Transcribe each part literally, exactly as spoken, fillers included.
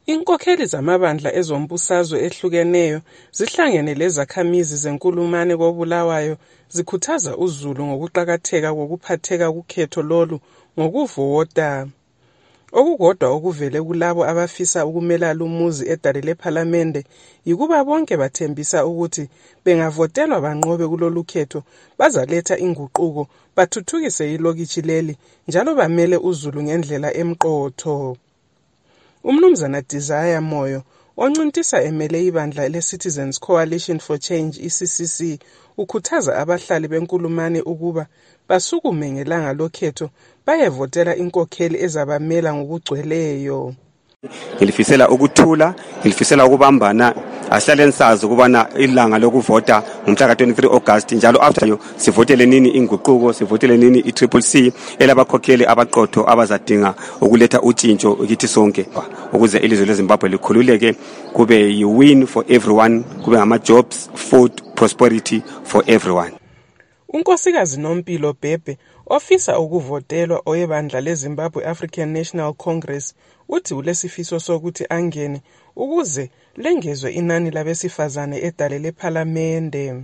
Inkokheli zamabandla ezombusazwe ehlukeneyo zihlangene lezakhamizi zenkulumane koBulawayo zikhuthaza uZulu ngokuqhakatheka kokuphatheka kukhetho lolu ngokuvota. Okukodwa okuvele kulabo abafisa ukumela lumuzi edale lephalamende yikuba bonke bathembisa ukuthi bengavotelwa banqobe kulolu khetho bazaletha inguquko bathuthukise ilokitshi leli njalo bamele uZulu ngendlela emqotho. Umnumzana Desire Moyo oncintisa emele ibandla le-Citizens Coalition for Change I C C C ukhuthaza abahlali benkulumane ukuba basukume ngelanga lokhetho bayevotela inkokheli ezabamela ngokugcweleyo. Ngilifisela ukuthula, ngilifisela ukubambana, asihlale sazi ukubana ilanga lokuvota ngomhla ka twenty-three August njalo after yo sivotele nini inguquko, sivotele nini i-Triple C elabakhokheli abaqotho abazadinga ukuletha utshintsho kithi sonke ukuze ilizwe leZimbabwe likhululeke kube yi-win for everyone, kube ngama jobs, food, prosperity for everyone. Unkosikazi Nompilo Bhebhe ofisa ukuvotelwa oyebandla leZimbabwe African National Congress uthi ulesifiso sokuthi angene ukuze lengezwe inani labesifazane edale lephalamende.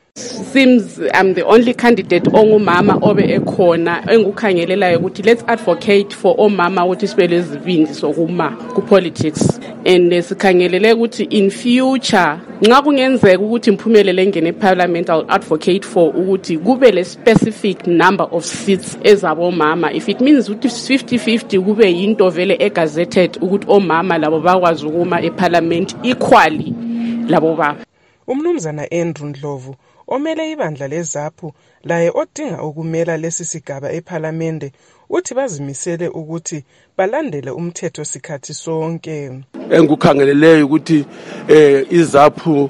Seems I'm the only candidate ongumama obe ekhona engukhangelelayo ukuthi let's advocate for omama ukuthi sibe lezibindi sokuma ku politics and sikhangelele ukuthi in future nxa kungenzeka ukuthi imphumelele ngene eParliament I'll advocate for ukuthi kube le specific number of seats ezabo mama. If it means ukuthi fifty fifty kube yinto vele egazetted ukuthi omama labo bakwazi ukuma eParliament equally labo baba. Umnumzana Andrew Ndlovu omele ibandla leZAPU laye odinga ukumela lesi sigaba eParliamente uthi bazimisele ukuthi balandele umthetho sikhathi sonke. Engukhangeleleyo ukuthi eh iZAPU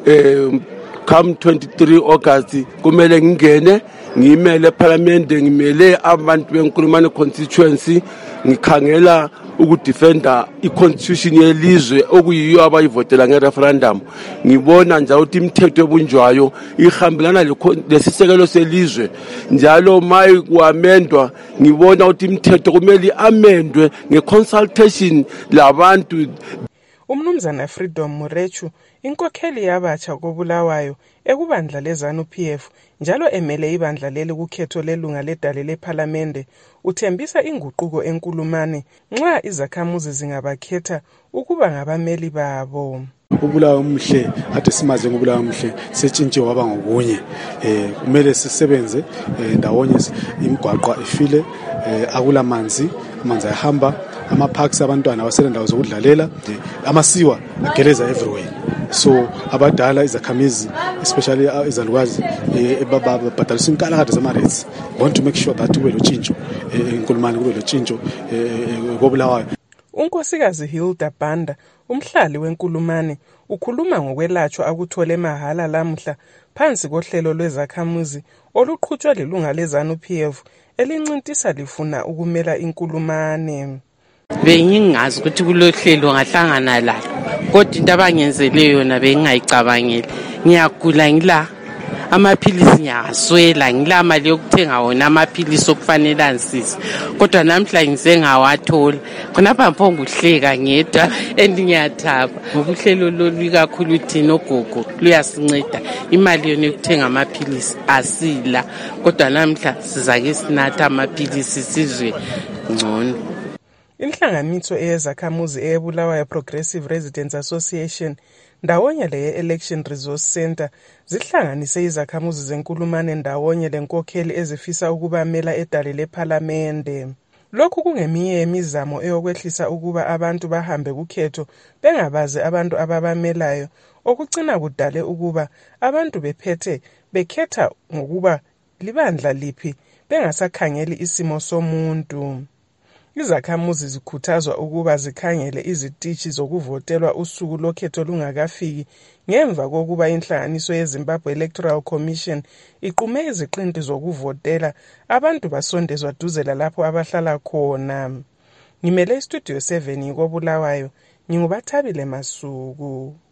eh come twenty-three August kumele ngingene ngimele eParliamente, ngimele abantu benkulumane constituency, ngikhangela ukudefenda iconstitution yelizwe okuyiyo abayivotela ngereferendum. Ngibona njalo ukuthi imithetho ebunjwayo ihambelana lesisekelo selizwe, njalo mayi kuamendwa ngibona ukuthi imithetho kumele amendwe ngeconsultation labantu. Umnumzana Freedom Murechu inkokheli yabatsha koBulawayo ekubandla leZANU P F njalo emele ibandla leli kukhetho lelunga ledale lephalamende uthembisa inguquko enkulumane nxa izakhamuzi zingabakhetha ukuba ngabameli babo. Ubulawayo umhle ade simaze ngobulawayo umhle setshintshe waba ngokunye eh kumele sisebenze ndawonye imigwaqwa ifile akula manzi amanzi ayahamba ama parks abantwana abasele ndawo zokudlalela amasiwa ageleza everywhere. So abadala izakhamizi especially izalukazi ebababhadalisa inkalakade zama-rates want to make sure that kube lo tshintsho enkulumane kube lo tshintsho koBulawayo. Unkosikazi Hilda Banda umhlali wenkulumane ukhuluma ngokwelatshwa akuthole mahala lamhla phansi kohlelo lwezakhamuzi oluqhutshwa lilunga leZANU P F elincintisa lifuna ukumela inkulumane. Bengingazi ukuthi kulohlelo ngahlangana lalo kodwa into abangenzele yona bengayicabangeli. Ngiyagula ngila amaphilisi ngiyaswela, ngila mali yokuthenga wona amaphilisi okufanele ansisi kodwa namhla ngize ngawathola khonapha mphongo uhleka ngedwa endiyathaba ngokuhlelo lolu kakhulu thina ogogo luyasinceda imali yona yokuthenga amaphilisi asila kodwa namhla sizake sinatha amaphilisi sizwe ngcono. Inhlanganiso eyezakhamuzi eyeBulawayo Progressive Residents Association ndawonye le Election Resource Center zihlanganise izakhamuzi zenkulumane ndawonye lenkokheli ezifisa ukubamela edale lephalamende. Lokhu kungeminye yemizamo eyokwehlisa ukuba abantu bahambe kukhetho bengabazi abantu ababamelayo okucina kudale ukuba abantu bephethe bekhetha ngokuba libandla liphi bengasakhangeli isimo somuntu. Izakhamuzi zikhuthazwa ukuba zikhangele izitishi zokuvotelwa usuku lokhetho lungakafiki ngemva kokuba inhlanganiso yeZimbabwe Electoral Commission iqume iziqinti zokuvotela abantu basondezwa duze lapho abahlala khona. Ngimele istudio seven koBulawayo, ngingubathabile Masuku.